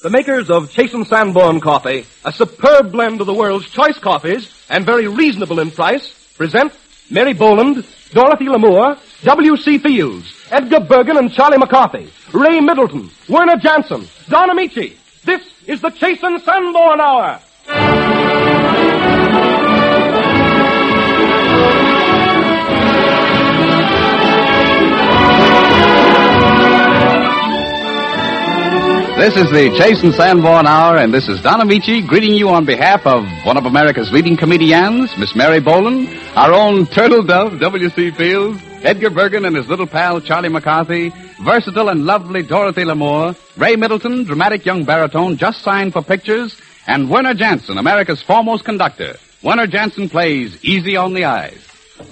The makers of Chasen Sanborn Coffee, a superb blend of the world's choice coffees and very reasonable in price, present Mary Boland, Dorothy Lamour, W.C. Fields, Edgar Bergen and Charlie McCarthy, Ray Middleton, Werner Jansen, Don Amici. This is the Chasen Sanborn Hour. This is the Chasen Sanborn Hour, and this is Don Amici greeting you on behalf of one of America's leading comedians, Miss Mary Boland, our own turtle dove, W.C. Fields, Edgar Bergen and his little pal, Charlie McCarthy, versatile and lovely Dorothy Lamour, Ray Middleton, dramatic young baritone just signed for pictures, and Werner Jansen, America's foremost conductor. Werner Jansen plays Easy on the Eyes.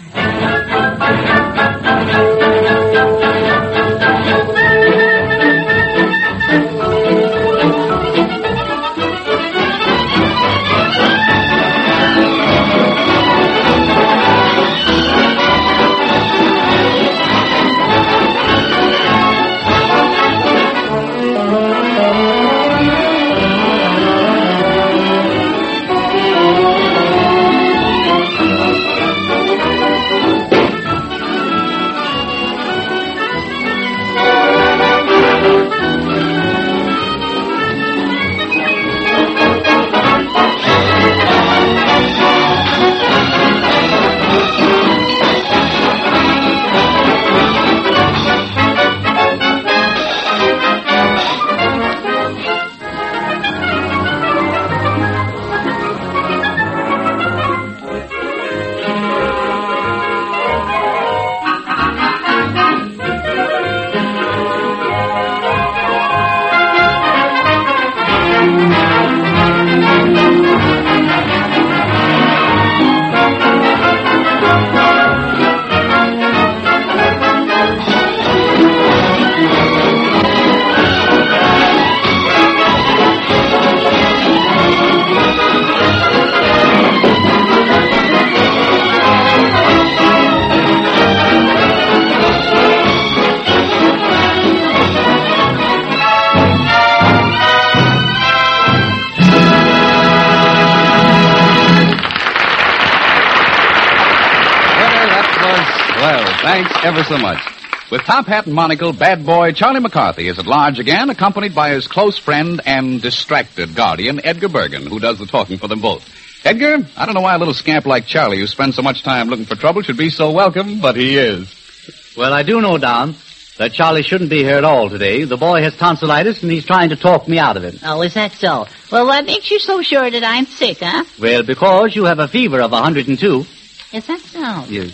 Thanks ever so much. With top hat and monocle, bad boy Charlie McCarthy is at large again, accompanied by his close friend and distracted guardian, Edgar Bergen, who does the talking for them both. Edgar, I don't know why a little scamp like Charlie, who spends so much time looking for trouble, should be so welcome, but he is. Well, I do know, Don, that Charlie shouldn't be here at all today. The boy has tonsillitis, and he's trying to talk me out of it. Oh, is that so? Well, what makes you so sure that I'm sick, huh? Well, because you have a fever of 102. Is that so? Yes.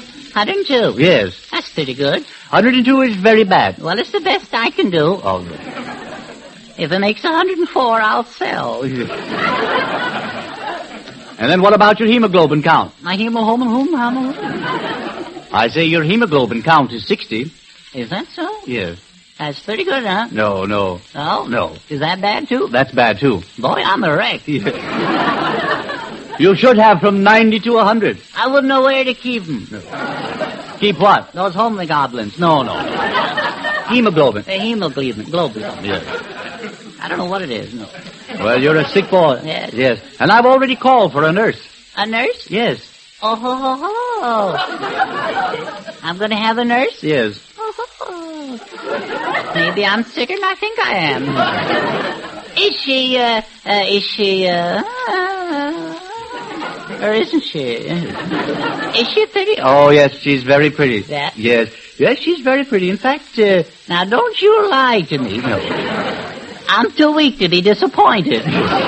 102? Yes. That's pretty good. 102 is very bad. Well, it's the best I can do. Oh. If it makes 104, I'll sell. And then what about your hemoglobin count? My hemoglobin? I say your hemoglobin count is 60. Is that so? Yes. That's pretty good, huh? No. Oh? No. Is that bad, too? That's bad, too. Boy, I'm a wreck. You should have from 90 to 100. I wouldn't know where to keep them. No. Keep what? Those homely goblins. No. Hemoglobin. Globulin. Yes. I don't know what it is, no. Well, you're a sick boy. Yes. Yes. And I've already called for a nurse. A nurse? Yes. Oh, ho, ho, ho. I'm going to have a nurse? Yes. Oh, ho, ho. Maybe I'm sicker than I think I am. Is she, or isn't she? Is she pretty? Oh, yes, she's very pretty. Yeah? Yes, she's very pretty. In fact, now don't you lie to me. No. I'm too weak to be disappointed.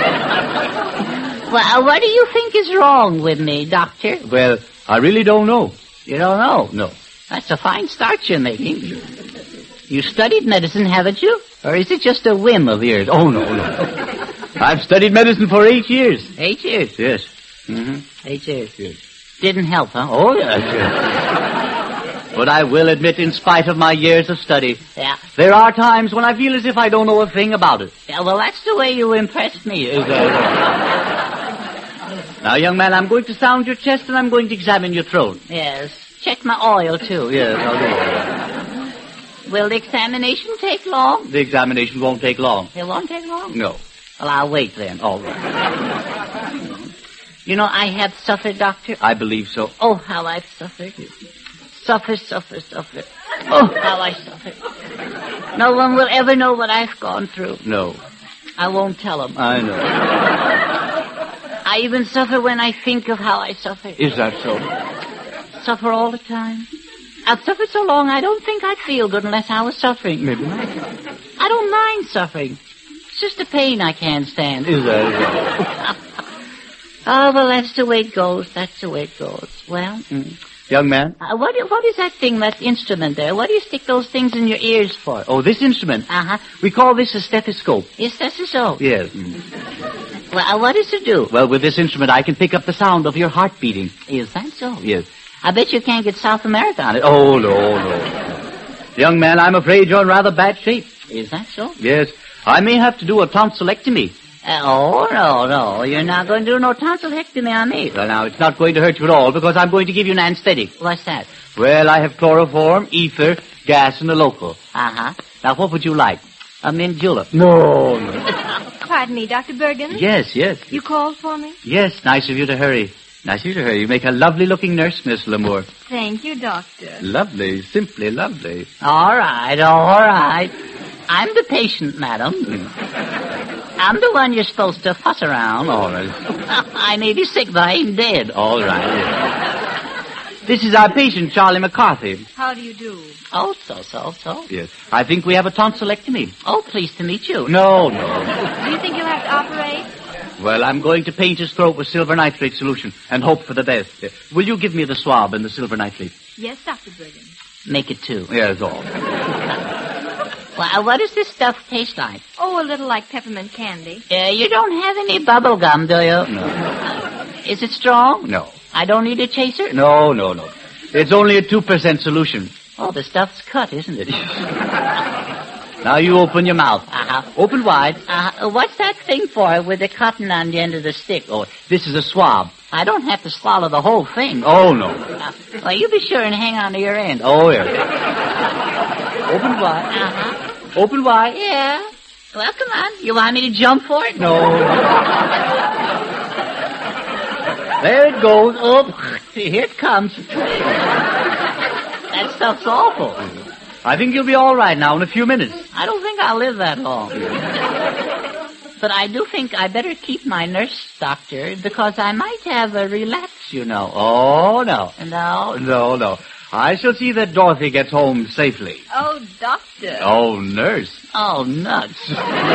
Well, what do you think is wrong with me, doctor? Well, I really don't know. You don't know? No. That's a fine start you're making. You studied medicine, haven't you? Or is it just a whim of yours? Oh, no. I've studied medicine for 8 years. 8 years? Yes. Mm-hmm. 8 years. Yes. Didn't help, huh? Oh, yes. But I will admit, in spite of my years of study, yeah, there are times when I feel as if I don't know a thing about it. Yeah, well, that's the way you impressed me. Now, young man, I'm going to sound your chest and I'm going to examine your throat. Yes. Check my oil, too. Yes, I'll do it. Will the examination take long? The examination won't take long. It won't take long? No. Well, I'll wait then. All right. You know, I have suffered, Doctor. I believe so. Oh, how I've suffered. Suffered. Oh, how I suffered. No one will ever know what I've gone through. No. I won't tell them. I know. I even suffer when I think of how I suffered. Is that so? Suffer all the time. I've suffered so long I don't think I'd feel good unless I was suffering. Maybe not. I don't mind suffering. It's just a pain I can't stand. Is that? Oh, well, that's the way it goes. Well, Young man? what is that thing, that instrument there? What do you stick those things in your ears for? Oh, this instrument? Uh-huh. We call this a stethoscope. Is that so? Yes. Well, what does it do? Well, with this instrument, I can pick up the sound of your heart beating. Is that so? Yes. I bet you can't get South America on it. Oh, no. Young man, I'm afraid you're in rather bad shape. Is that so? Yes. I may have to do a tonsillectomy. Oh, no. You're not going to do no tonsillectomy on me. Well, now, it's not going to hurt you at all because I'm going to give you an anesthetic. What's that? Well, I have chloroform, ether, gas, and a local. Uh-huh. Now, what would you like? A mint julep. No. Pardon me, Dr. Bergen? Yes. You called for me? Yes, nice of you to hurry. You make a lovely-looking nurse, Miss Lamour. Thank you, Doctor. Lovely, simply lovely. All right. I'm the patient, madam. I'm the one you're supposed to fuss around. All right. I may be sick, but I ain't dead. All right. This is our patient, Charlie McCarthy. How do you do? Oh, so. Yes. I think we have a tonsillectomy. Oh, pleased to meet you. No. Do you think you'll have to operate? Well, I'm going to paint his throat with silver nitrate solution and hope for the best. Will you give me the swab and the silver nitrate? Yes, Dr. Bergen. Make it two. Yes, all. Well, what does this stuff taste like? Oh, a little like peppermint candy. You don't have any bubble gum, do you? No. Is it strong? No. I don't need a chaser? No. It's only a 2% solution. Oh, the stuff's cut, isn't it? Now you open your mouth. Uh-huh. Open wide. What's that thing for with the cotton on the end of the stick? Oh, this is a swab. I don't have to swallow the whole thing. Oh, no. Well, you be sure and hang on to your end. Oh, yes. Open wide. Uh-huh. Open wide. Yeah. Well, come on. You want me to jump for it? No. There it goes. Oh, here it comes. That stuff's awful. I think you'll be all right now in a few minutes. I don't think I'll live that long. But I do think I better keep my nurse, doctor, because I might have a relapse, you know. Oh, no. No? No. I shall see that Dorothy gets home safely. Oh, Doctor. Oh, nurse. Oh, nuts.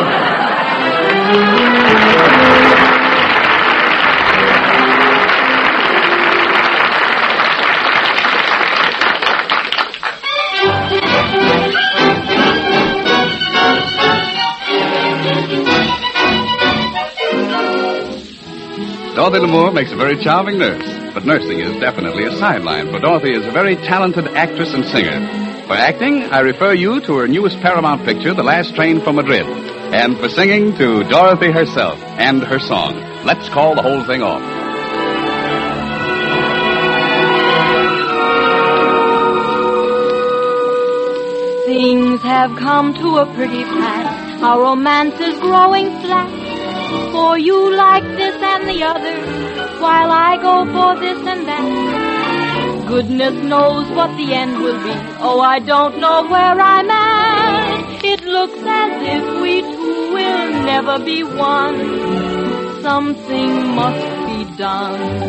Dorothy Lamour makes a very charming nurse, but nursing is definitely a sideline, for Dorothy is a very talented actress and singer. For acting, I refer you to her newest Paramount picture, The Last Train from Madrid, and for singing to Dorothy herself and her song, Let's Call the Whole Thing Off. Things have come to a pretty pass. Our romance is growing flat. For you like this and the other, while I go for this and that. Goodness knows what the end will be. Oh, I don't know where I'm at. It looks as if we two will never be one. Something must be done.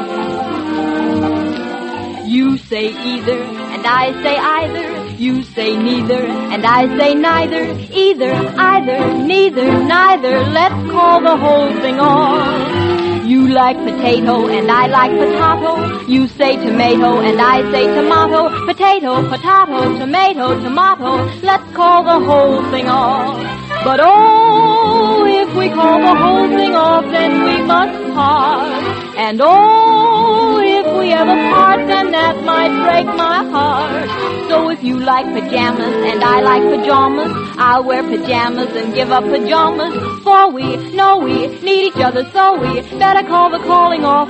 You say either, and I say either. You say neither, and I say neither. Either, either, neither, neither. Let's call the whole thing off. You like potato, and I like potato. You say tomato, and I say tomato. Potato, potato, tomato, tomato. Let's call the whole thing off. But oh, if we call the whole thing off, then we must part. And oh, if we ever part, then that might break my heart. So if you like pajamas and I like pajamas, I'll wear pajamas and give up pajamas. For we know we need each other, so we better call the calling off.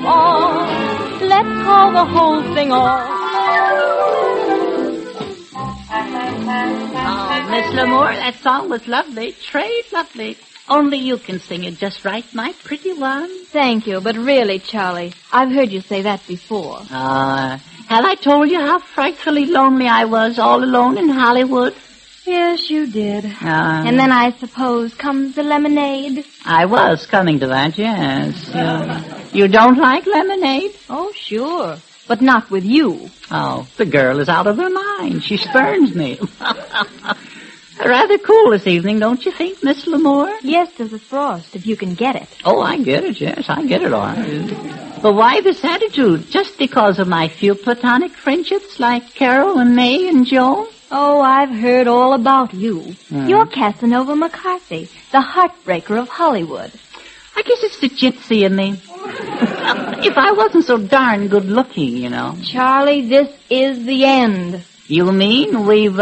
Let's call the whole thing off. Oh, Miss L'Amour, that song was lovely. Trade lovely. Only you can sing it just right, my pretty one. Thank you, but really, Charlie, I've heard you say that before. Have I told you how frightfully lonely I was all alone in Hollywood? Yes, you did. And then I suppose comes the lemonade. I was coming to that, yes. You don't like lemonade? Oh, sure. But not with you. Oh, the girl is out of her mind. She spurns me. Rather cool this evening, don't you think, Miss L'Amour? Yes, there's a frost, if you can get it. Oh, I get it, yes. I get it all right. But why this attitude? Just because of my few platonic friendships like Carol and May and Joan? Oh, I've heard all about you. You're Casanova McCarthy, the heartbreaker of Hollywood. I guess it's the gypsy in me. If I wasn't so darn good looking, you know. Charlie, this is the end. You mean we've,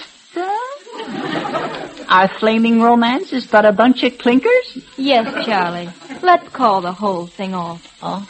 our flaming romance is but a bunch of clinkers? Yes, Charlie. Let's call the whole thing off. Oh.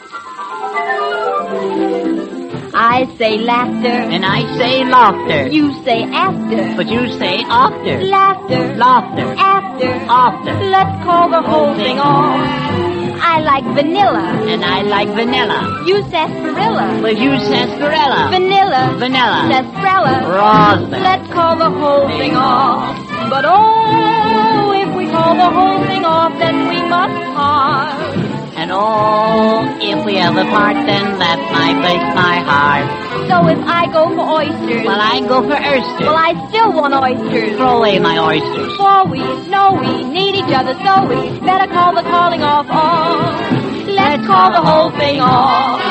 I say laughter. And I say laughter. You say after. But you say after. Laughter. Laughter. After. After. Let's call the whole thing off. I like vanilla. And I like vanilla. You sarsaparilla. But you sarsaparilla. Vanilla. Vanilla. Sarsaparilla. Raspberry. Let's call the whole thing off. But oh, if we call the whole thing off, then we must part. And oh, if we ever part, then that might break my heart. So if I go for oysters. Well, I go for oysters. Well, I still want oysters. Throw away my oysters. For we know we need each other, so we better call the calling off. Let's call the whole thing off.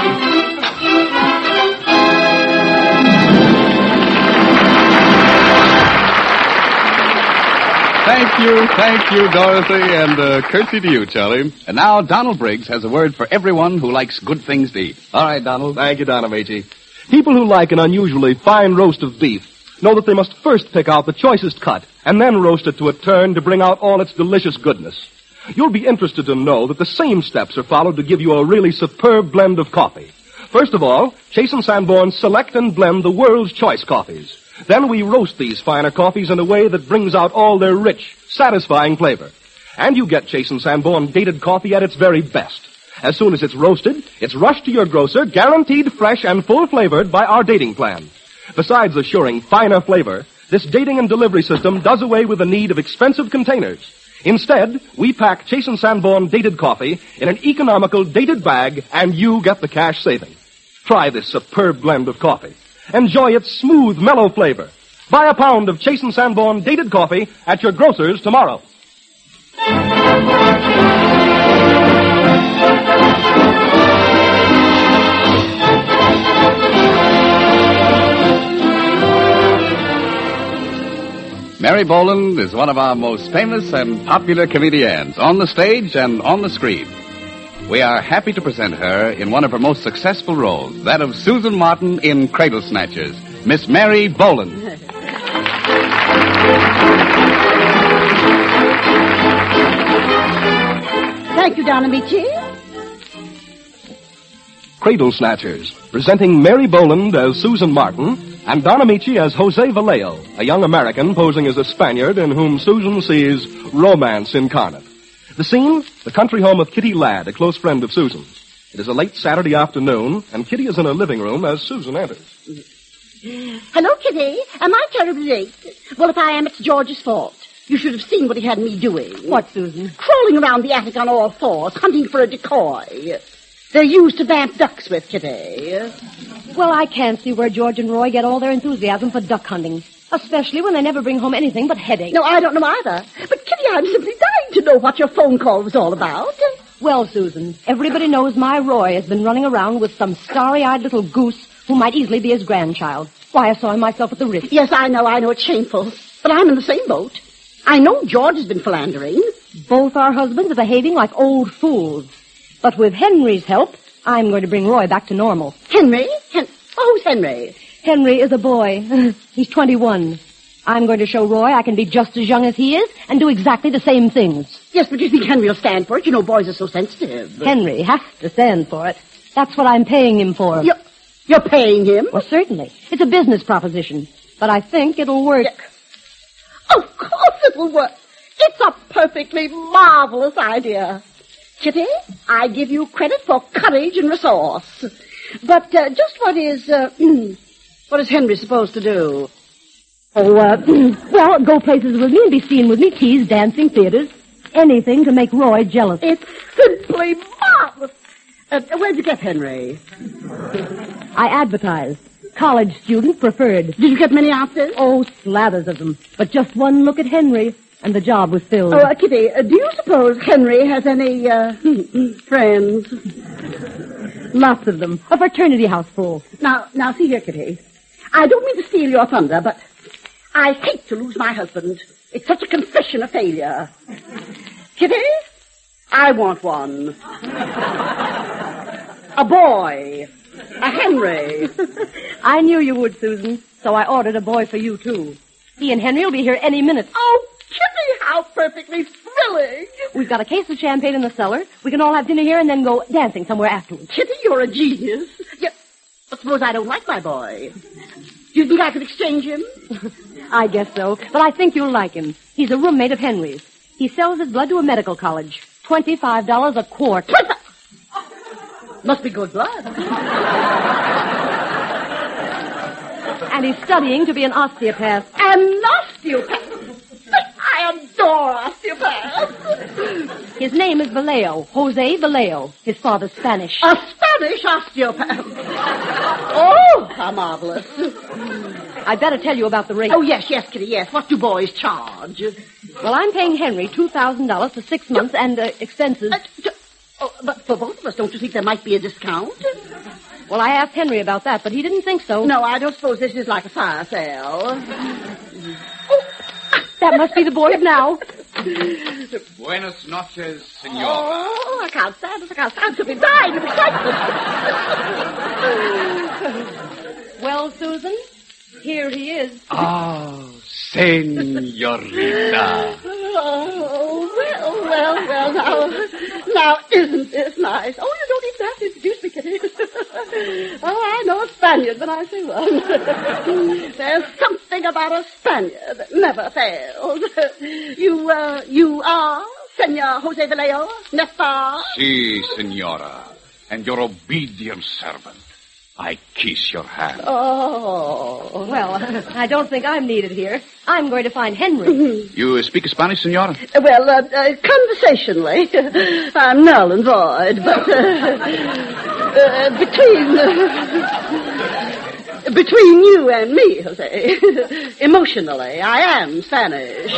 Thank you, Dorothy, and curtsy to you, Charlie. And now Donald Briggs has a word for everyone who likes good things to eat. All right, Donald. Thank you, Don Amici. People who like an unusually fine roast of beef know that they must first pick out the choicest cut and then roast it to a turn to bring out all its delicious goodness. You'll be interested to know that the same steps are followed to give you a really superb blend of coffee. First of all, Chase & Sanborn select and blend the world's choice coffees. Then we roast these finer coffees in a way that brings out all their rich, satisfying flavor. And you get Chase & Sanborn dated coffee at its very best. As soon as it's roasted, it's rushed to your grocer, guaranteed fresh and full-flavored by our dating plan. Besides assuring finer flavor, this dating and delivery system does away with the need of expensive containers. Instead, we pack Chase & Sanborn dated coffee in an economical dated bag, and you get the cash saving. Try this superb blend of coffee. Enjoy its smooth, mellow flavor. Buy a pound of Chase & Sanborn dated coffee at your grocer's tomorrow. Mary Boland is one of our most famous and popular comedians, on the stage and on the screen. We are happy to present her in one of her most successful roles, that of Susan Martin in Cradle Snatchers, Miss Mary Boland. Thank you, Don Amici. Cradle Snatchers, presenting Mary Boland as Susan Martin and Don Amici as Jose Vallejo, a young American posing as a Spaniard in whom Susan sees romance incarnate. The scene, the country home of Kitty Ladd, a close friend of Susan's. It is a late Saturday afternoon, and Kitty is in her living room as Susan enters. Hello, Kitty. Am I terribly late? Well, if I am, it's George's fault. You should have seen what he had me doing. What, Susan? Crawling around the attic on all fours, hunting for a decoy. They're used to vamp ducks with, Kitty. Well, I can't see where George and Roy get all their enthusiasm for duck hunting. Especially when they never bring home anything but headaches. No, I don't know either. But, Kitty, I'm simply dying to know what your phone call was all about. Well, Susan, everybody knows my Roy has been running around with some starry-eyed little goose who might easily be his grandchild. Why, I saw him myself at the Ritz. Yes, I know, it's shameful. But I'm in the same boat. I know George has been philandering. Both our husbands are behaving like old fools. But with Henry's help, I'm going to bring Roy back to normal. Henry? Who's Henry? Henry is a boy. He's 21. I'm going to show Roy I can be just as young as he is and do exactly the same things. Yes, but you think Henry will stand for it? You know boys are so sensitive. Henry has to stand for it. That's what I'm paying him for. You're paying him? Well, certainly. It's a business proposition. but I think it'll work. Of course it will work. It's a perfectly marvelous idea. Kitty, I give you credit for courage and resource. But just what is Henry supposed to do? Well, go places with me and be seen with me, teas, dancing, theaters. Anything to make Roy jealous. It's simply marvelous. Where'd you get Henry? I advertised. College student preferred. Did you get many outfits? Oh, slathers of them. But just one look at Henry, and the job was filled. Oh, Kitty, do you suppose Henry has any, friends? Lots of them. A fraternity house full. Now, see here, Kitty. I don't mean to steal your thunder, but I hate to lose my husband. It's such a confession of failure. Kitty, I want one. A boy. A Henry. I knew you would, Susan, so I ordered a boy for you, too. He and Henry will be here any minute. Oh, Kitty, how perfectly thrilling. We've got a case of champagne in the cellar. We can all have dinner here and then go dancing somewhere afterwards. Kitty, you're a genius. Yeah, but suppose I don't like my boy. Do you think I could exchange him? I guess so, but I think you'll like him. He's a roommate of Henry's. He sells his blood to a medical college. $25 a quart. Must be good blood. And he's studying to be an osteopath. An osteopath? I adore osteopaths. His name is Vallejo, Jose Vallejo. His father's Spanish. A Spanish osteopath. Oh, how marvelous. I'd better tell you about the rate. Oh, yes, Kitty, yes. What do boys charge? Well, I'm paying Henry $2,000 for 6 months and expenses. But for both of us, don't you think there might be a discount? Well, I asked Henry about that, but he didn't think so. No, I don't suppose this is like a fire sale. That must be the boys now. Buenas noches, senor. Oh, I can't stand it. I can't stand to be dying of excitement. Well, Susan, here he is. Oh, senorita. Oh, well, now, isn't this nice? Oh, you don't even have to introduce me, Kitty. Oh, I know a Spaniard when I see one. There's something about a Spaniard that never fails. You are Senor Jose Vallejo, n'est-ce pas? Si, senora. And your obedient servant. I kiss your hand. Oh. Well, I don't think I'm needed here. I'm going to find Henry. You speak Spanish, senora? Well, conversationally, I'm null and void, but between you and me, Jose, emotionally, I am Spanish.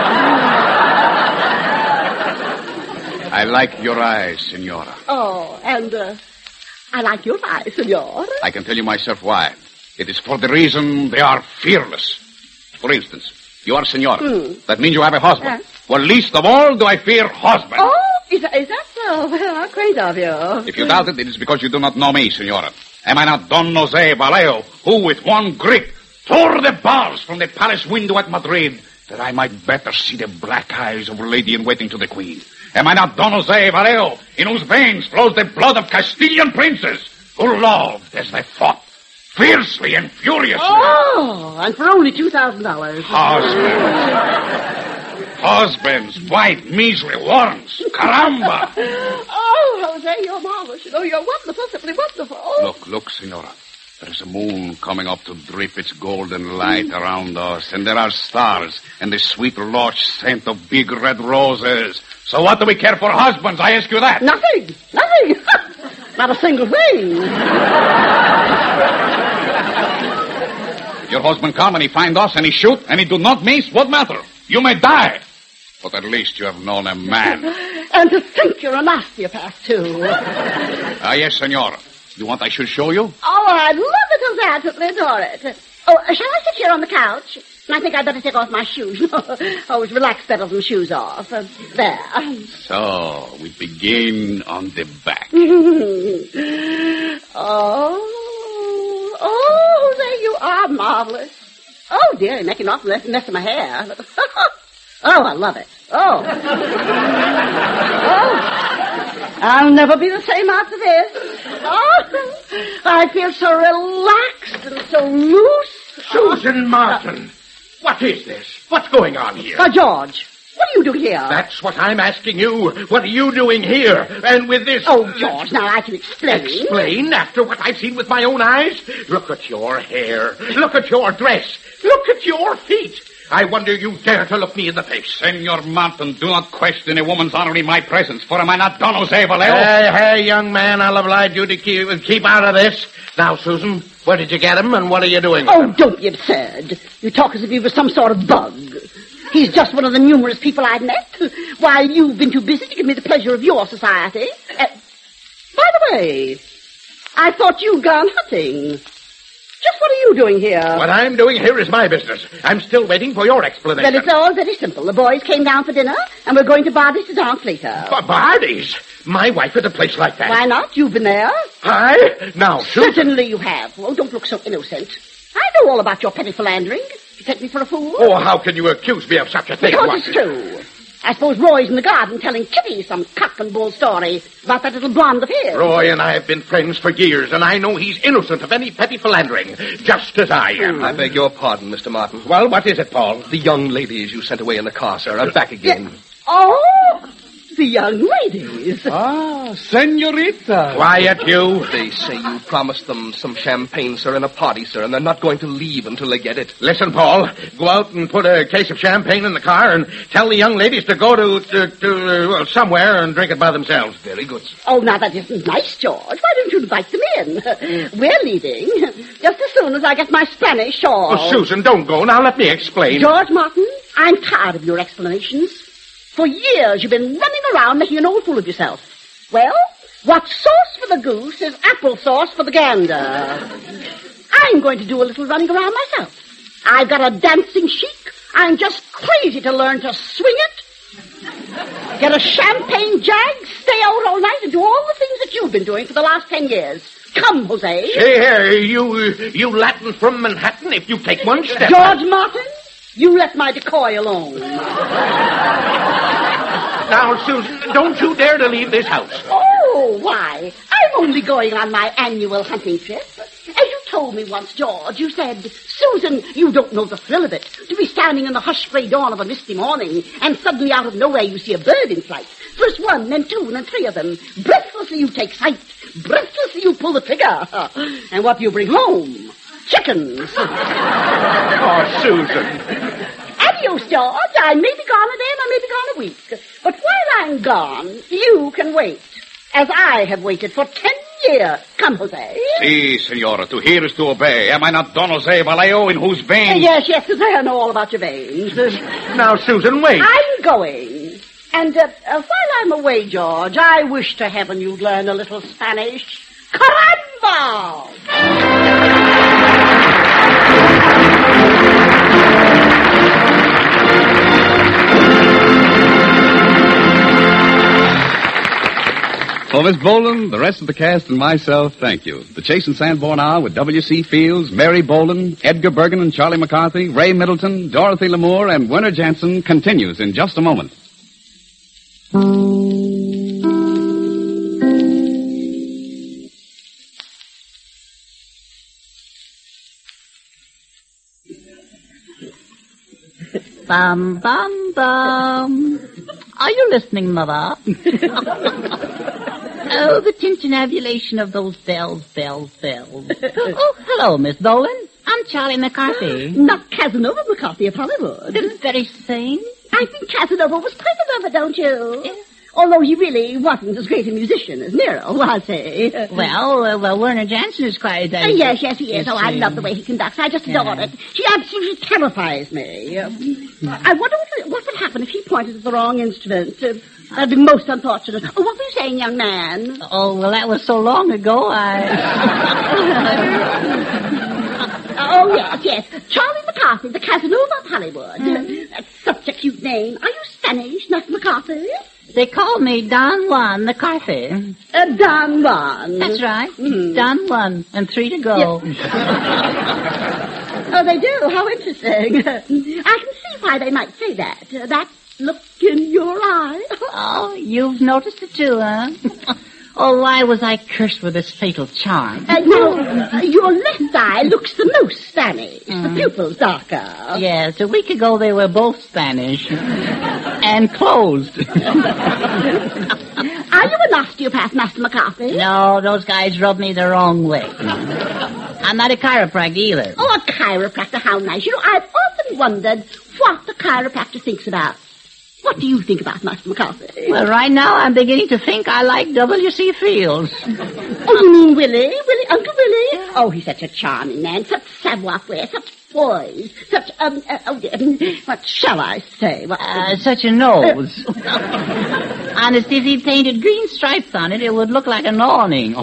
I like your eyes, senora. Oh, and I like your eyes, senor. I can tell you myself why. It is for the reason they are fearless. For instance, you are senora. That means you have a husband. Well, least of all do I fear husband. Oh, is that so? Well, how quaint of you. If you doubt it, it is because you do not know me, senora. Am I not Don Jose Vallejo, who with one grip tore the bars from the palace window at Madrid, that I might better see the black eyes of lady-in-waiting to the queen? Am I not Don Jose Vallejo, in whose veins flows the blood of Castilian princes, who loved as they fought, fiercely and furiously? Oh, and for only $2,000. Husbands, white, measly worms, caramba! Oh, Jose, you're marvelous. You know, you're wonderful, simply wonderful. Look, senora. There is a moon coming up to drip its golden light around us, and there are stars and the sweet lush scent of big red roses. So what do we care for husbands? I ask you that. Nothing. Not a single thing. Your husband come and he find us and he shoot and he do not miss. What matter? You may die. But at least you have known a man. And to think you're an osteopath, too. Yes, senora. You want I should show you? Oh, I'd love it, Jose. I simply adore it. Oh, shall I sit here on the couch? I think I'd better take off my shoes. Always relax better than shoes off. There. So, we begin on the back. Oh, Jose, you are marvelous. Oh, dear, you're making an awful mess of my hair. Oh, I love it. Oh. I'll never be the same after this. Oh, I feel so relaxed and so loose. Susan Martin! What is this? What's going on here? George, what are you doing here? That's what I'm asking you. What are you doing here? And with this... Oh, George, now I can explain. Explain? After what I've seen with my own eyes? Look at your hair. Look at your dress. Look at your feet. I wonder you dare to look me in the face. Senor Martin, do not question a woman's honor in my presence, for am I not Don Jose Vallejo? Hey, young man, I'll oblige you to keep out of this. Now, Susan, where did you get him, and what are you doing with him? Don't be absurd. You talk as if he was some sort of bug. He's just one of the numerous people I've met, while you've been too busy to give me the pleasure of your society. By the way, I thought you'd gone hunting. Just what are you doing here? What I'm doing here is my business. I'm still waiting for your explanation. Well, it's all very simple. The boys came down for dinner, and we're going to Bardi's to dance later. For Bardi's? My wife at a place like that? Why not? You've been there. I? Now, Susan... Certainly you have. Oh, don't look so innocent. I know all about your petty philandering. You take me for a fool? Oh, how can you accuse me of such a thing? Because it's true. I suppose Roy's in the garden telling Kitty some cock and bull story about that little blonde of his. Roy and I have been friends for years, and I know he's innocent of any petty philandering, just as I am. I beg your pardon, Mr. Martin. Well, what is it, Paul? The young ladies you sent away in the car, sir, are back again. Oh, the young ladies. Senorita. Quiet, you. They say you promised them some champagne, sir, and a party, sir, and they're not going to leave until they get it. Listen, Paul, go out and put a case of champagne in the car and tell the young ladies to go to somewhere and drink it by themselves. Very good, sir. Oh, now that isn't nice, George. Why don't you invite them in? We're leaving just as soon as I get my Spanish shawl. Oh, Susan, don't go. Now let me explain. George Martin, I'm tired of your explanations. For years you've been running around making an old fool of yourself. Well, what's sauce for the goose is applesauce for the gander. I'm going to do a little running around myself. I've got a dancing chic. I'm just crazy to learn to swing it, get a champagne jag, stay out all night, and do all the things that you've been doing for the last 10 years. Come, Jose. Here, you Latin from Manhattan, if you take one step... George Martin, you let my decoy alone. Now, Susan, don't you dare to leave this house. Oh, why? I'm only going on my annual hunting trip. As you told me once, George, you said, Susan, you don't know the thrill of it. To be standing in the hushed gray dawn of a misty morning, and suddenly out of nowhere you see a bird in flight. First one, then two, and then three of them. Breathlessly you take sight. Breathlessly you pull the trigger. And what do you bring home? Chickens. Oh, Susan. Adios, George. I may be gone a day and I may be gone a week. But while I'm gone, you can wait. As I have waited for 10 years. Come, Jose. Si, senora. To hear is to obey. Am I not Don Jose Vallejo, in whose veins... Yes, I know all about your veins. Now, Susan, wait. I'm going. And while I'm away, George, I wish to heaven you'd learn a little Spanish. Caramba! So, Miss Boland, the rest of the cast and myself, thank you. The Chase and Sanborn Hour with W.C. Fields, Mary Boland, Edgar Bergen and Charlie McCarthy, Ray Middleton, Dorothy Lamour, and Werner Jansen continues in just a moment. Bum, bum, bum. Are you listening, Mother? Oh, the tintinnabulation of those bells. Oh, hello, Miss Boland. I'm Charlie McCarthy. Not Casanova McCarthy of Hollywood. The very same? I think Casanova was quite a lover, don't you? Yes. Although he really wasn't as great a musician as Nero, was he? Well, Werner Jansen is quite... Yes, he is. Oh, I love the way he conducts. I just adore it. She absolutely terrifies me. I wonder what would happen if he pointed at the wrong instrument. That'd be most unfortunate. Oh, what were you saying, young man? Oh, well, that was so long ago, Oh, yes. Charlie McCarthy, the Casanova of Hollywood. That's such a cute name. Are you Spanish, not McCarthy? They call me Don Juan McCarthy. Don Juan. That's right. Don Juan, and 3 to go. Oh, they do? How interesting. I can see why they might say that. That look in your eye. Oh, you've noticed it too, huh? Oh, why was I cursed with this fatal charm? Now, your left eye looks the most Spanish. The pupil's darker. Yes, a week ago they were both Spanish. And closed. Are you an osteopath, Master McCarthy? No, those guys rub me the wrong way. I'm not a chiropractor either. Oh, a chiropractor, how nice. You know, I've often wondered what the chiropractor thinks about. What do you think about Master McCarthy? Well, right now I'm beginning to think I like W.C. Fields. Oh, you mean Willie? Uncle Willie? Oh, he's such a charming man, such savoir-faire, such poise, such, what shall I say? Such a nose. Honest, if he painted green stripes on it, it would look like an awning.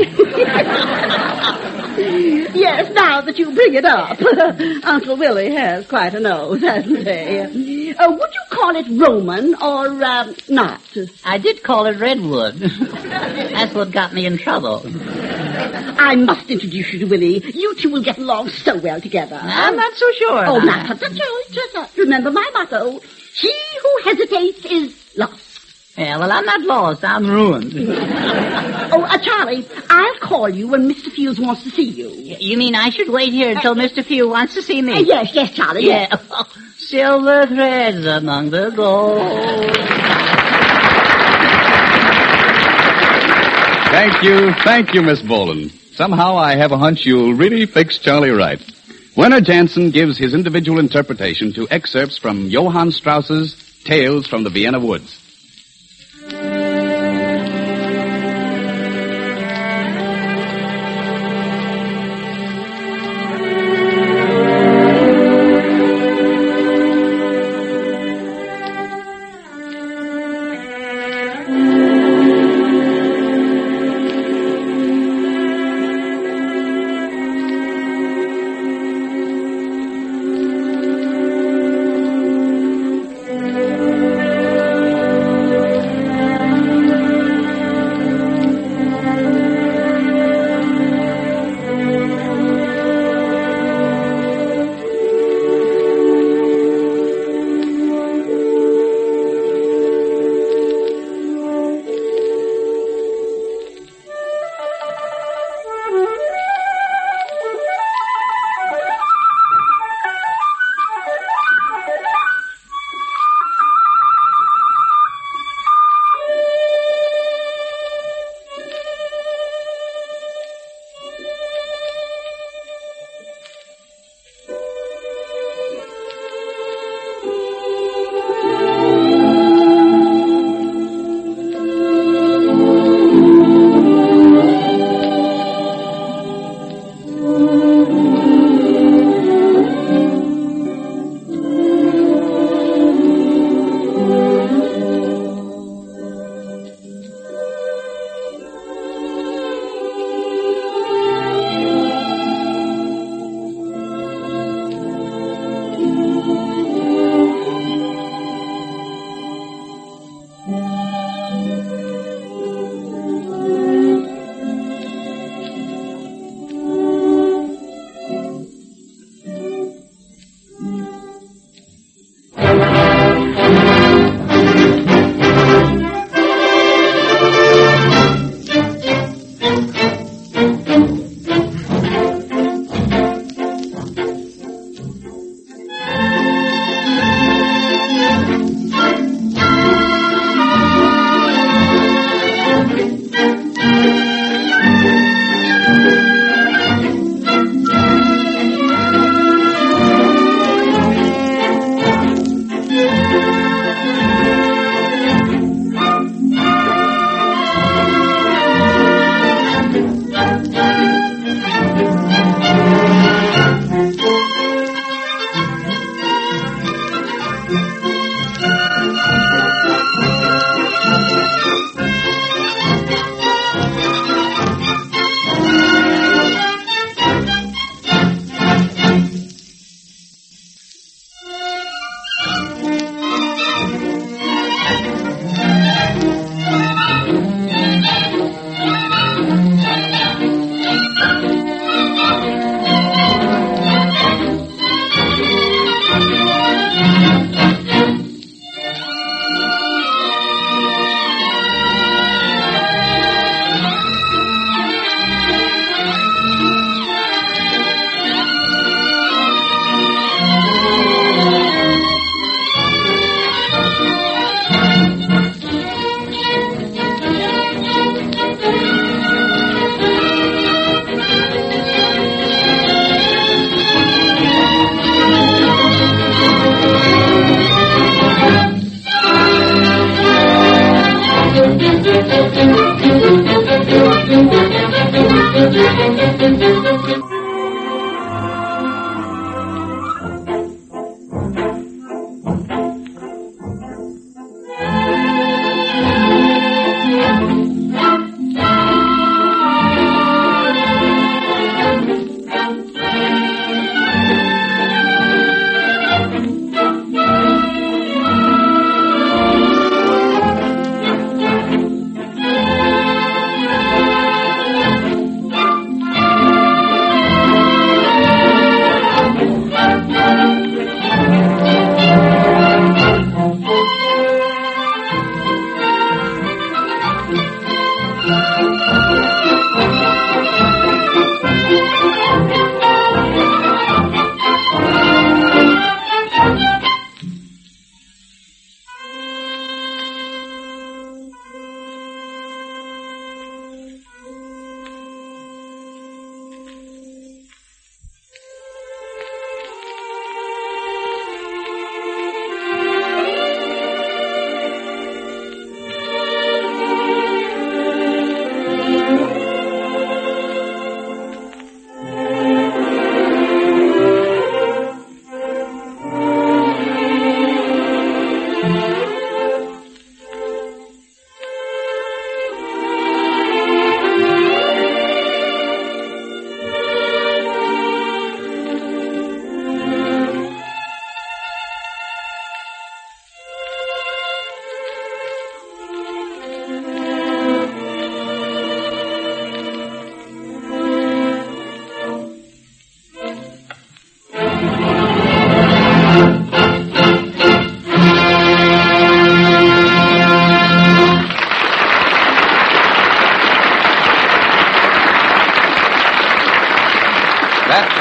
Yes, now that you bring it up, Uncle Willie has quite a nose, hasn't he? Would you call it Roman or not? I did call it Redwood. That's what got me in trouble. I must introduce you to Willie. You two will get along so well together. I'm not so sure. Oh, that's just remember my motto. He who hesitates is lost. Yeah, well, I'm not lost. I'm ruined. Oh, Charlie, I'll call you when Mr. Fields wants to see you. You mean I should wait here until Mr. Fields wants to see me? Yes, Charlie, yes. Yeah. Silver threads among the gold. Thank you, Miss Boland. Somehow I have a hunch you'll really fix Charlie right. Werner Jansen gives his individual interpretation to excerpts from Johann Strauss's Tales from the Vienna Woods.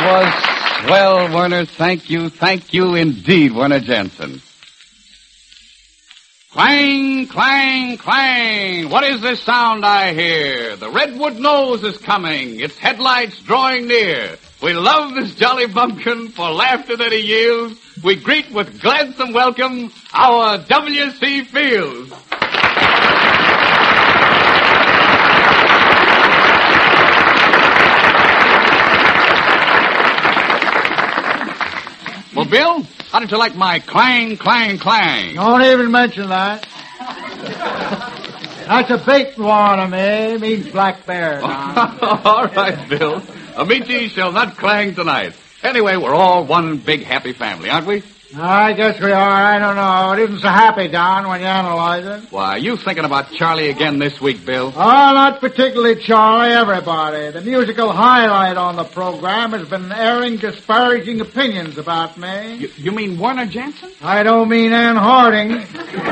was swell, Werner. Thank you indeed, Werner Jensen. Clang, clang, clang. What is this sound I hear? The Redwood Nose is coming. Its headlights drawing near. We love this jolly bumpkin for laughter that he yields. We greet with gladsome welcome our W.C. Fields. Well, Bill, how did you like my clang, clang, clang? Don't even mention that. That's a bait one of me. It means black bear. All right, Bill. Amici shall not clang tonight. Anyway, we're all one big happy family, aren't we? I guess we are. I don't know. It isn't so happy, Don, when you analyze it. Why, you thinking about Charlie again this week, Bill? Oh, not particularly Charlie, everybody. The musical highlight on the program has been airing disparaging opinions about me. You mean Werner Jensen? I don't mean Ann Harding.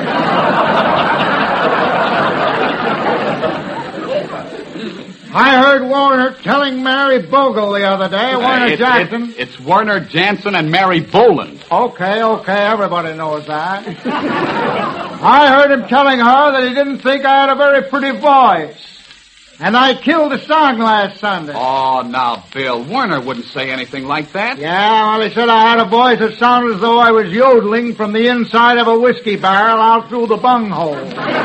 I heard Warner telling Mary Bogle the other day, Werner Jackson. It's Werner Jansen and Mary Boland. Okay, everybody knows that. I heard him telling her that he didn't think I had a very pretty voice. And I killed a song last Sunday. Oh, now, Bill, Werner wouldn't say anything like that. Yeah, well, he said I had a voice that sounded as though I was yodeling from the inside of a whiskey barrel out through the bunghole.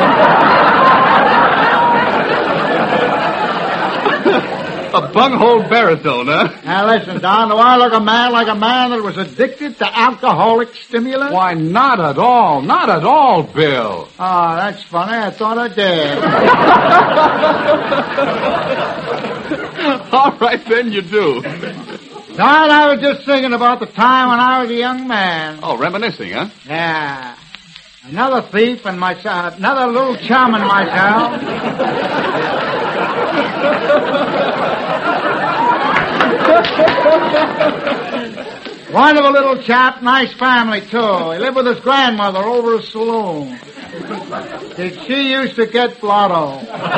A bunghole baritone, huh? Now, listen, Don, do I look like a man that was addicted to alcoholic stimulants? Why, not at all. Not at all, Bill. Oh, that's funny. I thought I did. All right, then you do. Don, I was just thinking about the time when I was a young man. Oh, reminiscing, huh? Yeah. Another thief and myself, another little chum and myself. One of a little chap, nice family, too. He lived with his grandmother over a saloon. Did she used to get blotto?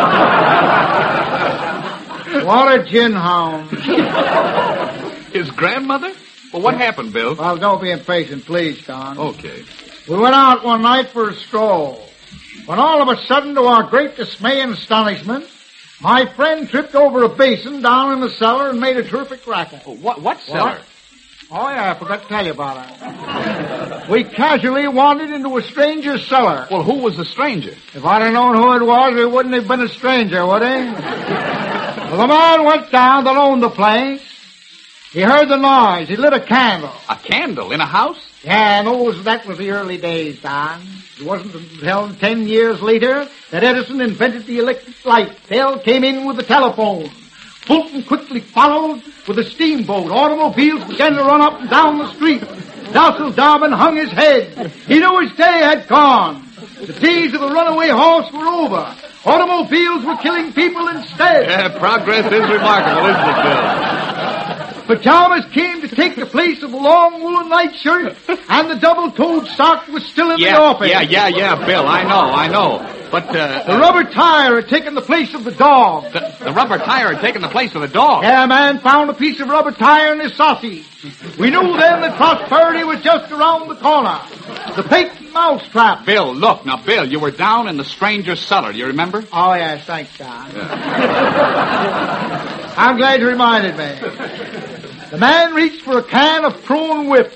What a gin hound. His grandmother? Well, what happened, Bill? Well, don't be impatient, please, Don. Okay. We went out one night for a stroll, when all of a sudden, to our great dismay and astonishment, my friend tripped over a basin down in the cellar and made a terrific racket. What cellar? Oh, yeah, I forgot to tell you about it. We casually wandered into a stranger's cellar. Well, who was the stranger? If I'd have known who it was, it wouldn't have been a stranger, would he? Well, the man went down that owned the place. He heard the noise. He lit a candle. A candle in a house? Yeah, that was the early days, Don. It wasn't until 10 years later that Edison invented the electric light. Bell came in with the telephone. Fulton quickly followed with a steamboat. Automobiles began to run up and down the street. Docile Dobbin hung his head. He knew his day had gone. The days of the runaway horse were over. Automobiles were killing people instead. Yeah, progress is remarkable, isn't it, Bill? Pajamas came to take the place of a long woolen nightshirt, and the double-toed sock was still in the office. Yeah, Bill, I know. But, the rubber tire had taken the place of the dog. The rubber tire had taken the place of the dog? Yeah, a man found a piece of rubber tire in his sausage. We knew then that prosperity was just around the corner. The patent mousetrap. Bill, look. Now, Bill, you were down in the stranger's cellar. Do you remember? Oh, yes, thanks, Don. Yeah. I'm glad you reminded me. The man reached for a can of prune whip.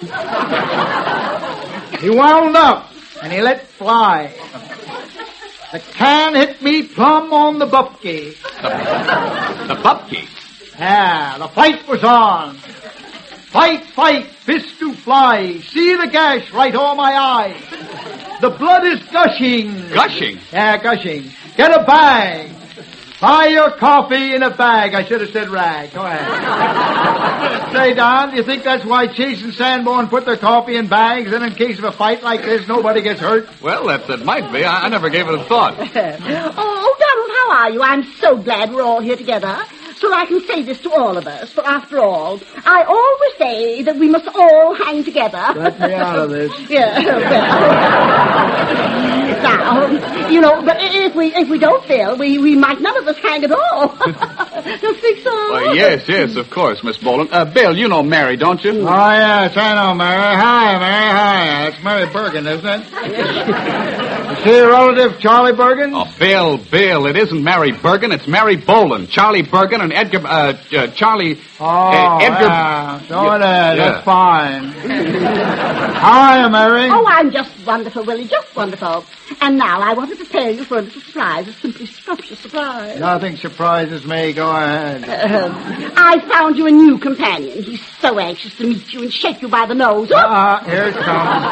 He wound up, and he let fly. The can hit me plumb on the bupkey. The bupkey? Yeah, the fight was on. Fight, fist to fly. See the gash right over my eye. The blood is gushing. Gushing? Yeah, gushing. Get a bag. Buy your coffee in a bag. I should have said rag. Go ahead. Say, Don, do you think that's why Chase and Sanborn put their coffee in bags, and in case of a fight like this, nobody gets hurt? Well, that might be. I never gave it a thought. Oh, Donald, how are you? I'm so glad we're all here together. So I can say this to all of us, for after all, I always say that we must all hang together. Let me out of this. Yeah, well. Now, you know, but if we don't fail, we might none of us hang at all. Don't think so? Yes, of course, Miss Boland. Bill, you know Mary, don't you? Oh, yes, I know Mary. Hi, Mary. Hi. That's Mary Bergen, isn't it? You see your relative, Charlie Bergen? Oh, Bill, it isn't Mary Bergen. It's Mary Boland. Charlie Bergen and Edgar, Charlie... Edgar... Yeah. So it is. That's fine. How are you, Mary? Oh, I'm just wonderful, Willie, just wonderful. And now I want to prepare you for a little surprise, a simply scrumptious surprise. Nothing surprises me. Go ahead. I found you a new companion. He's so anxious to meet you and shake you by the nose. Here it comes.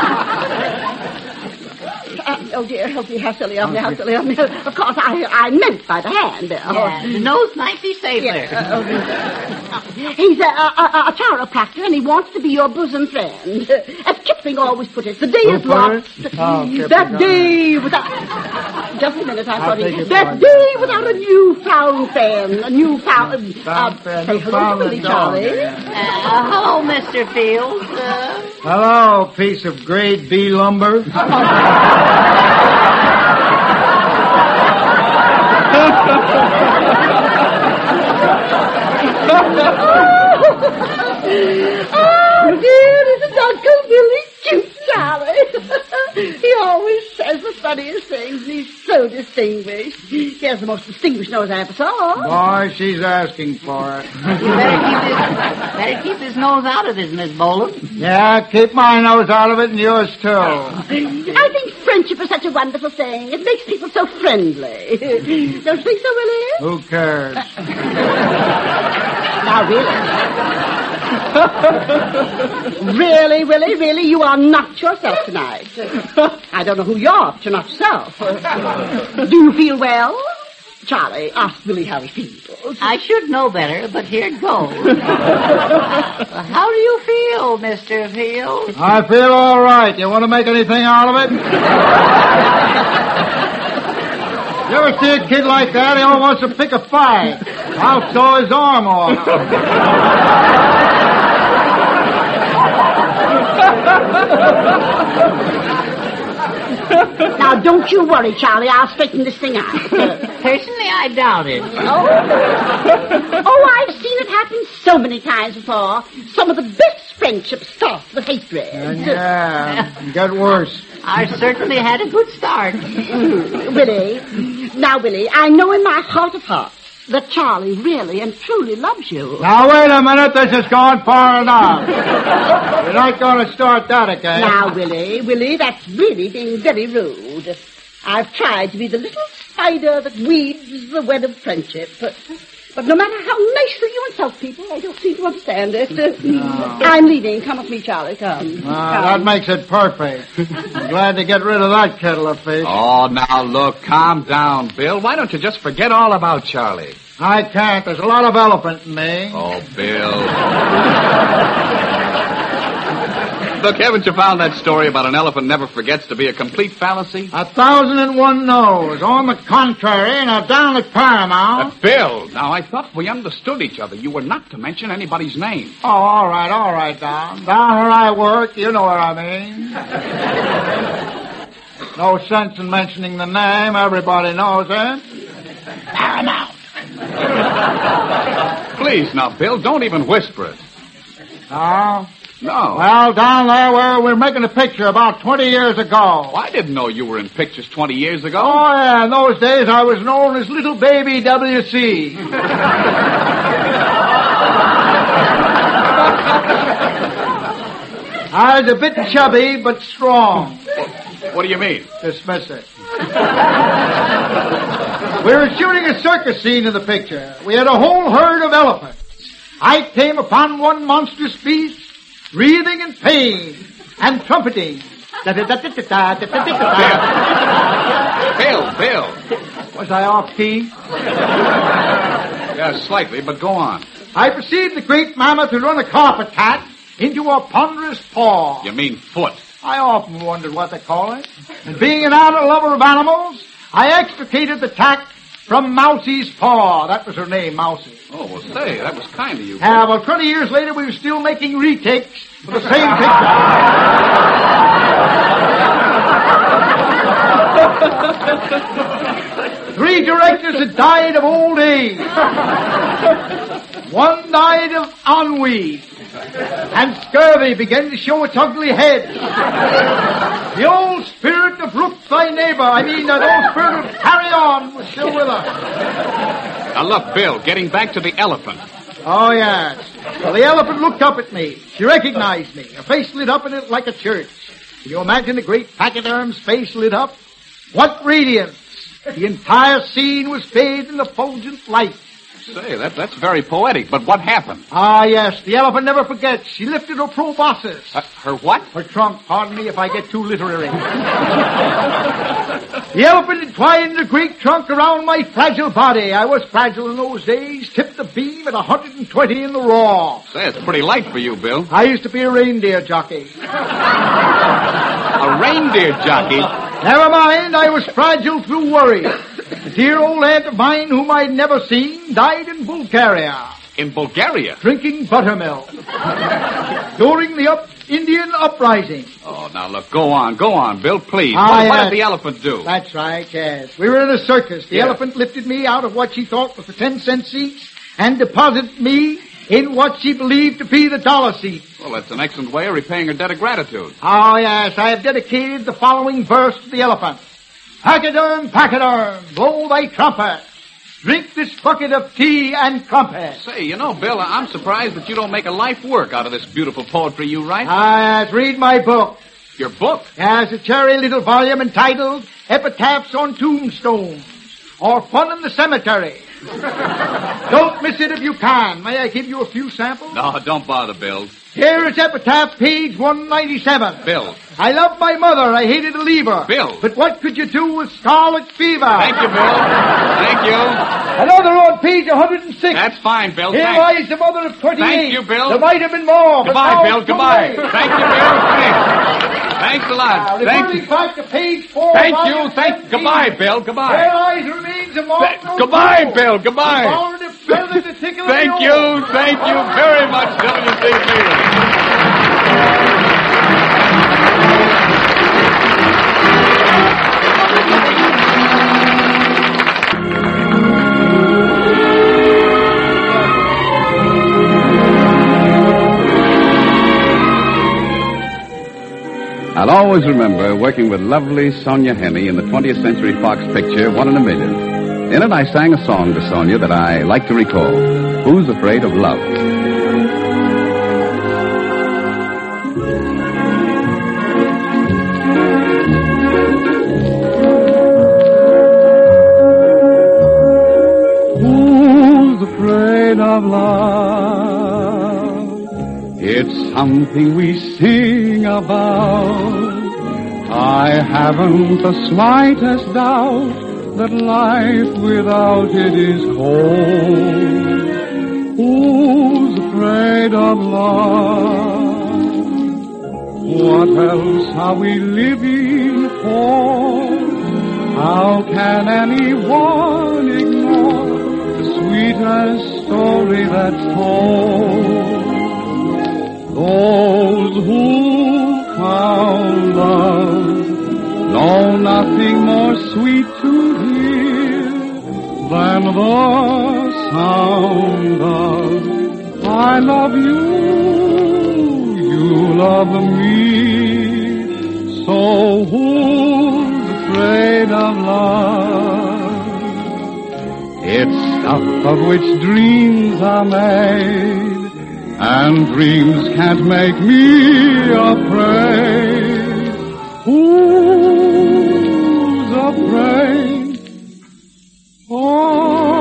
Oh, dear, how silly of me. Of course, I meant by the hand, Bill. Yeah, the nose might be safer. He's a chiropractor, and he wants to be your bosom friend. As Kipling always put it, the day is lost. That day without... Just a minute, I'm sorry. That day without a newfound fan. A newfound... say hello to Willie, Charlie. Hello, Mr. Fields. Hello, piece of grade B lumber. Oh, dear, isn't Uncle Billy cute, Charlie? He always says the funniest things. He's so distinguished. He has the most distinguished nose I ever saw. Boy, she's asking for it. You better keep his nose out of this, Miss Boland. Yeah, keep my nose out of it and yours, too. I think friendship is such a wonderful thing. It makes people so friendly. Don't you think so, Willie? Who cares? Now, really, Willie, you are not yourself tonight. I don't know who you're, but you're not yourself. Do you feel well? Charlie, ask Willie how he feels. I should know better, but here it goes. How do you feel, Mr. Fields? I feel all right. You want to make anything out of it? You ever see a kid like that? He always wants to pick a fight. I'll saw his arm off. Now, don't you worry, Charlie. I'll straighten this thing out. Personally, I doubt it. Oh, I've seen it happen so many times before. Some of the best friendships start with hatred. Yeah, get worse. I certainly had a good start. Willie, I know in my heart of hearts that Charlie really and truly loves you. Now, wait a minute. This has gone far enough. You're not going to start that again. Now, Willie, that's really being very rude. I've tried to be the little spider that weaves the web of friendship, but no matter how nicely you insult people, I don't seem to understand it. No. I'm leaving. Come with me, Charlie. Come. That makes it perfect. I'm glad to get rid of that kettle of fish. Oh, now look, calm down, Bill. Why don't you just forget all about Charlie? I can't. There's a lot of elephant in me. Oh, Bill. Look, haven't you found that story about an elephant never forgets to be a complete fallacy? 1,001 no's. On the contrary, now down at Paramount. Bill, now I thought we understood each other. You were not to mention anybody's name. Oh, all right, Don. Down where I work, you know what I mean. No sense in mentioning the name. Everybody knows it. Paramount. Please, now, Bill, don't even whisper it. No. Well, down there where we're making a picture about 20 years ago. Oh, I didn't know you were in pictures 20 years ago. Oh, yeah. In those days, I was known as Little Baby W.C. I was a bit chubby, but strong. What do you mean? Dismiss it. We were shooting a circus scene in the picture. We had a whole herd of elephants. I came upon one monstrous beast, breathing in pain and trumpeting. Bill. Was I off key? Yeah, slightly, but go on. I perceived the great mammoth to run a carpet cat into a ponderous paw. You mean foot. I often wondered what they call it. And being an adult lover of animals, I extricated the tack from Mousie's paw. That was her name, Mousie. Oh, well, say, that was kind of you. Yeah, well, 20 years later, we were still making retakes for the same picture. 3 directors had died of old age. 1 died of ennui. And scurvy began to show its ugly head. The old spirit of look thy neighbor, the old spirit of carry on was still with us. Now look, Bill, getting back to the elephant. Oh, yes. Well, the elephant looked up at me. She recognized me. Her face lit up in it like a church. Can you imagine the great pachyderm's face lit up? What radiance! The entire scene was bathed in effulgent light. Say, that's very poetic, but what happened? Ah, yes, the elephant never forgets. She lifted her proboscis. Her what? Her trunk, pardon me if I get too literary. The elephant entwined the great trunk around my fragile body. I was fragile in those days, tipped the beam at 120 in the raw. Say, it's pretty light for you, Bill. I used to be a reindeer jockey. A reindeer jockey? Never mind, I was fragile through worry. A dear old aunt of mine whom I'd never seen died in Bulgaria. In Bulgaria? Drinking buttermilk. During the Indian uprising. Oh, now look, go on, Bill, please. Ah, what yes. did the elephant do? That's right, yes. We were in a circus. The Yes. elephant lifted me out of what she thought was the 10-cent seats and deposited me in what she believed to be the dollar seat. Well, that's an excellent way of repaying her debt of gratitude. Oh, yes, I have dedicated the following verse to the elephant. Pachyderm, pachyderm, blow thy trumpet. Drink this bucket of tea and crumpet. Say, Bill, I'm surprised that you don't make a life work out of this beautiful poetry you write. Ah, yes, read my book. Your book? Yes, a cherry little volume entitled Epitaphs on Tombstones, or Fun in the Cemetery. Don't miss it if you can. May I give you a few samples? No, don't bother, Bill. Here is Epitaph, page 197. Bill. I loved my mother. I hated to leave her. Bill. But what could you do with scarlet fever? Thank you, Bill. Thank you. Another on page 106. That's fine, Bill. Here Thanks. lies the mother of 28. Thank you, Bill. There might have been more. but Goodbye, now Bill. it's too Goodbye. late. Thank you, Bill. Thanks a lot. Thank Referring you. back to page 4. Thank volume you. 15. Goodbye, Bill. There Goodbye. lies the remains of Martin Goodbye, O'Toole. Bill. Goodbye. Followed it further to tickle the Thank old. you. Thank you very much, W.C. Fields. I'll always remember working with lovely Sonia Henney in the 20th Century Fox picture, One in a Million. In it, I sang a song to Sonia that I like to recall. Who's Afraid of Love? Who's afraid of love? It's something we sing about. I haven't the slightest doubt that life without it is cold. Who's afraid of love? What else are we living for? How can anyone ignore the sweetest story that's told? Those who found love know nothing more sweet to hear than the sound of I love you, you love me. So who's afraid of love? It's stuff of which dreams are made, and dreams can't make me afraid. Who's afraid of love?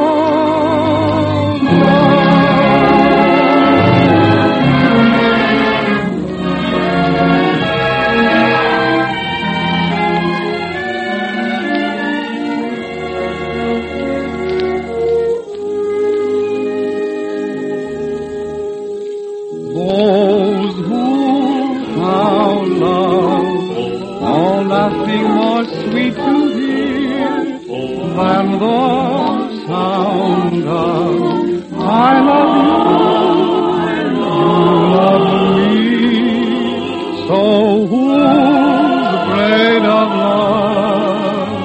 Those who found love know nothing more sweet to hear than the sound of I love you, you love me. So who's afraid of love?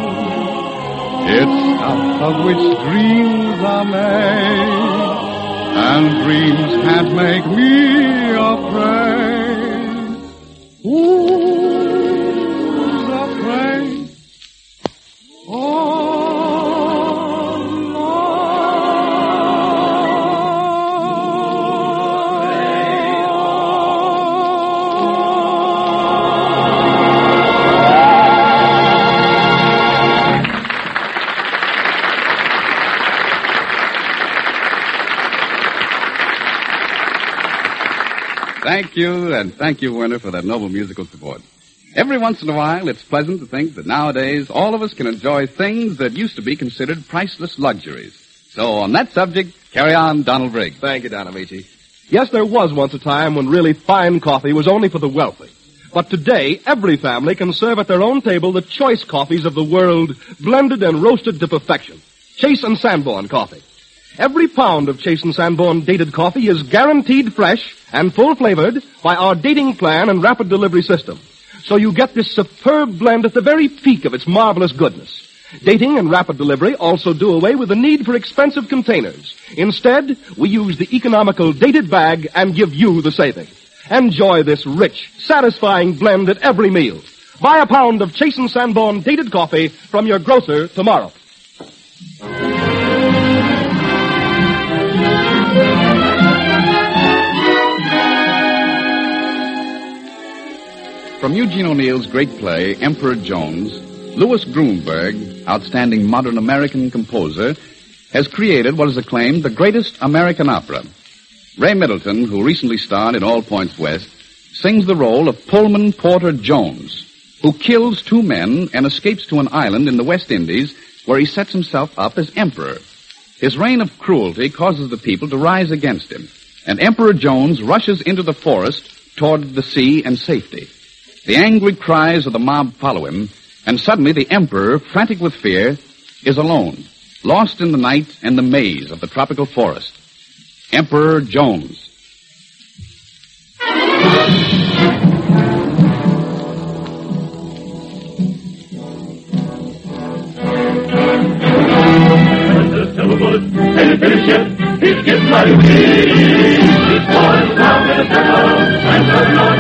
It's stuff of which dreams are made, and dreams can't make me afraid. Who's afraid? Thank you, and thank you, Werner, for that noble musical support. Every once in a while, it's pleasant to think that nowadays all of us can enjoy things that used to be considered priceless luxuries. So on that subject, carry on, Donald Briggs. Thank you, Don Amici. Yes, there was once a time when really fine coffee was only for the wealthy. But today, every family can serve at their own table the choice coffees of the world, blended and roasted to perfection. Chase and Sanborn coffee. Every pound of Chase and Sanborn dated coffee is guaranteed fresh and full-flavored by our dating plan and rapid delivery system. So you get this superb blend at the very peak of its marvelous goodness. Dating and rapid delivery also do away with the need for expensive containers. Instead, we use the economical dated bag and give you the saving. Enjoy this rich, satisfying blend at every meal. Buy a pound of Chase and Sanborn dated coffee from your grocer tomorrow. From Eugene O'Neill's great play, Emperor Jones, Louis Grunberg, outstanding modern American composer, has created what is acclaimed the greatest American opera. Ray Middleton, who recently starred in All Points West, sings the role of Pullman Porter Jones, who kills two men and escapes to an island in the West Indies where he sets himself up as emperor. His reign of cruelty causes the people to rise against him, and Emperor Jones rushes into the forest toward the sea and safety. The angry cries of the mob follow him, and suddenly the emperor, frantic with fear, is alone, lost in the night and the maze of the tropical forest. Emperor Jones. He's getting mighty weak. He's going around in a circle and turning on.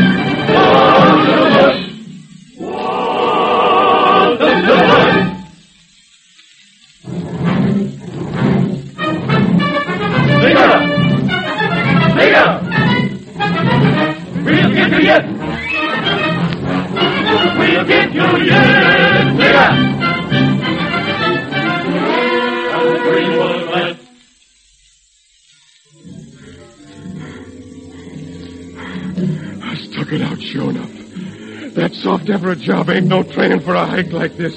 We'll get you yet. We'll get you yet. Nigga. And the green was left. I stuck it out, sure enough. That soft emperor job ain't no training for a hike like this.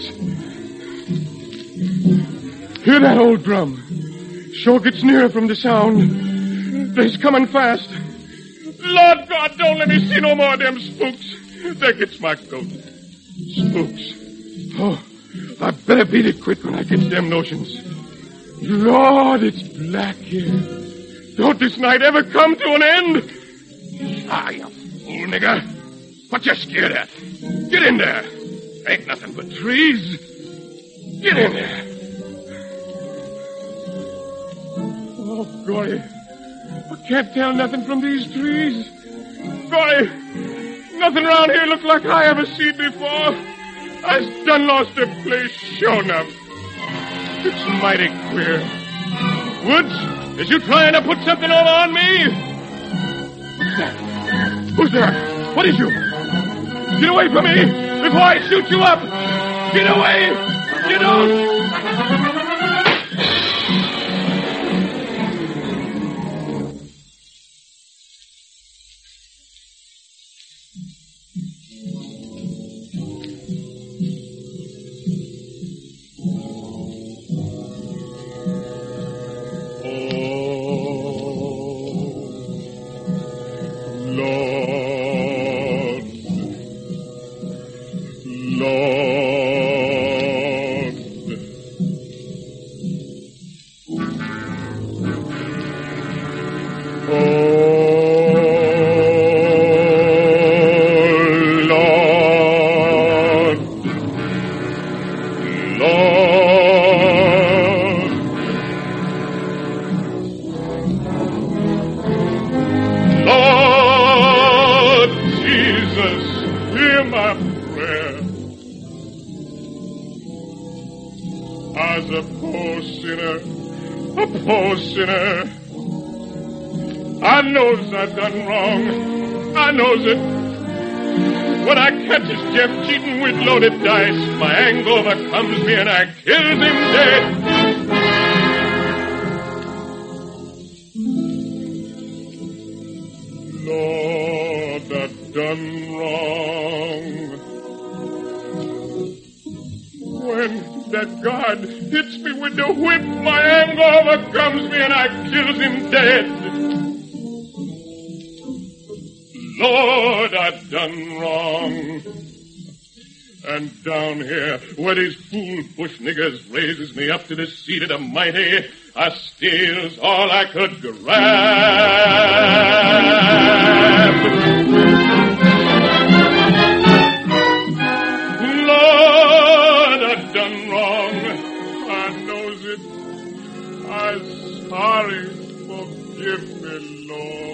Hear that old drum? Sure gets nearer from the sound. They's coming fast. Lord God, don't let me see no more of them spooks. There gets my goat. Spooks. Oh, I better beat it quick when I get them notions. Lord, it's black here. Don't this night ever come to an end? Ah, you fool, nigger. What you scared at? Get in there. Ain't nothing but trees. Get in there. Oh, golly. I can't tell nothing from these trees. Golly, nothing around here looks like I ever seen before. I done lost the place, sure enough. It's mighty queer. Woods, is you trying to put something over on me? What's that? Who's there? What is you? Get away from me before I shoot you up! Get away! You don't! poor sinner, a poor sinner. I knows I've done wrong. I knows it. When I catches Jeff cheating with loaded dice, my anger overcomes me and I kills him dead. Lord, I've done wrong. When that guard hits me with the whip, my anger overcomes me and I kills him dead. Lord, I've done wrong. And down here, where these fool bush niggers raises me up to the seat of the mighty, I steals all I could grab. Lord, I've done wrong. I knows it. I'm sorry. Forgive me, Lord.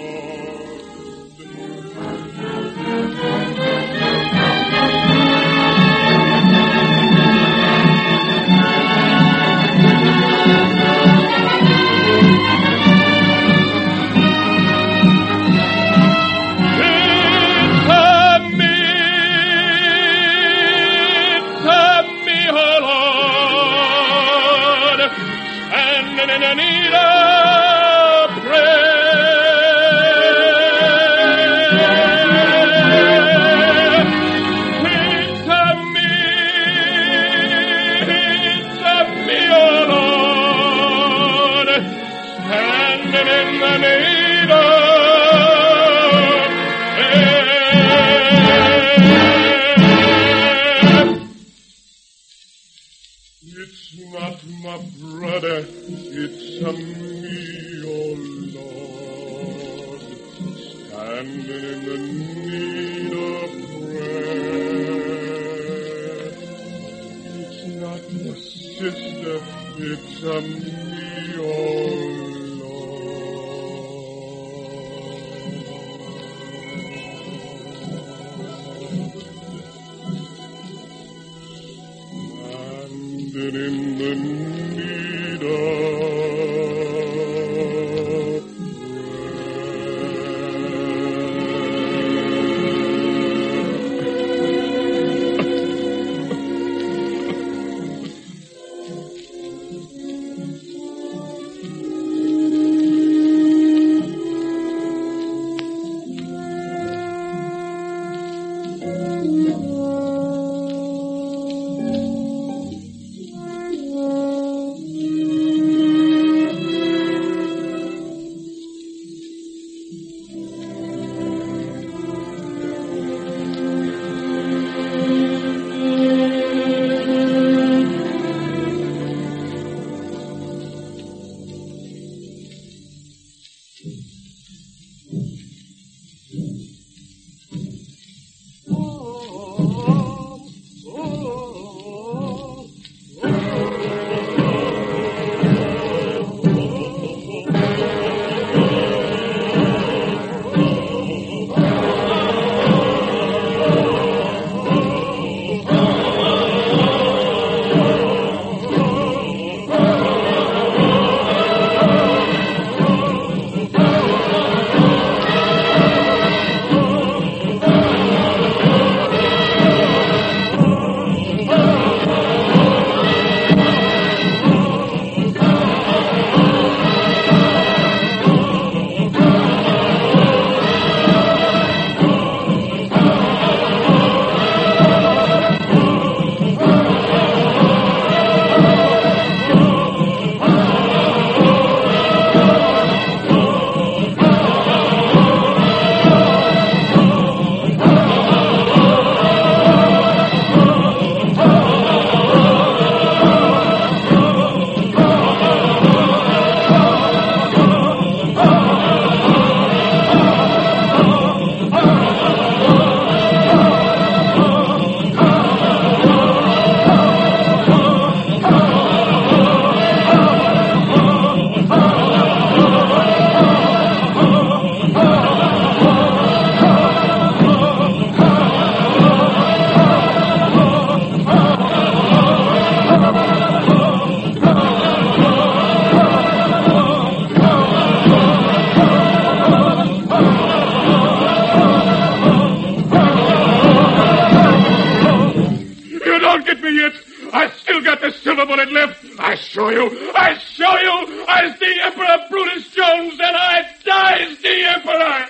I show you. As the Emperor Brutus Jones, and I dies the Emperor.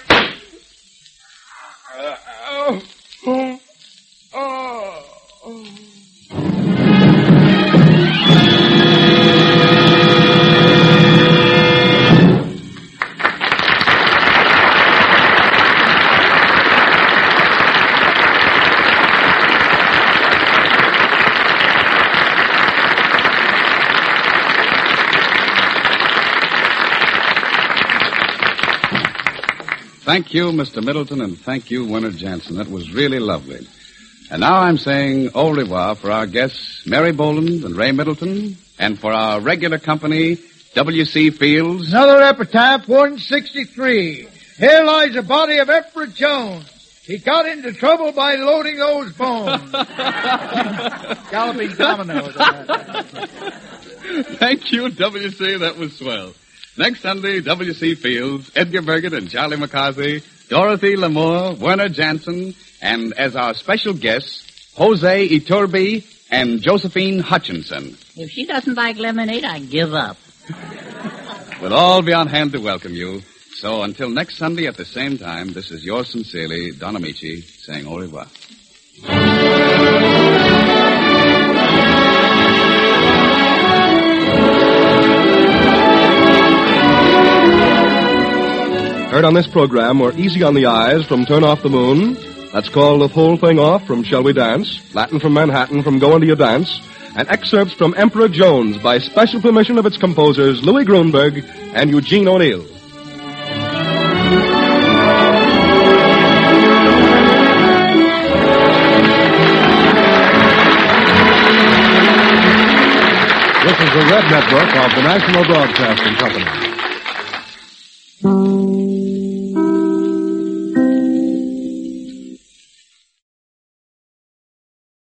Thank you, Mr. Middleton, and thank you, Werner Jansen. That was really lovely. And now I'm saying au revoir for our guests, Mary Boland and Ray Middleton, and for our regular company, W.C. Fields. Another epitaph, 163. Here lies the body of Emperor Jones. He got into trouble by loading those bones. Galloping dominoes. Thank you, W.C. That was swell. Next Sunday, W.C. Fields, Edgar Bergen and Charlie McCarthy, Dorothy Lamour, Werner Jansen, and as our special guests, Jose Iturbe and Josephine Hutchinson. If she doesn't like lemonade, I give up. We'll all be on hand to welcome you. So until next Sunday at the same time, this is yours sincerely, Don Amici, saying au revoir. Heard on this program were Easy on the Eyes from Turn Off the Moon. That's called The Whole Thing Off from Shall We Dance? Latin from Manhattan from Go Into Your Dance. And excerpts from Emperor Jones by special permission of its composers Louis Grunberg and Eugene O'Neill. This is the Red Network of the National Broadcasting Company.